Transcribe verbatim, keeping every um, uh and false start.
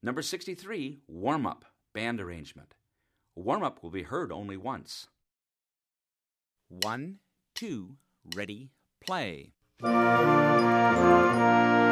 Number sixty-three, warm-up, band arrangement. Warm-up will be heard only once. One, two, ready, play.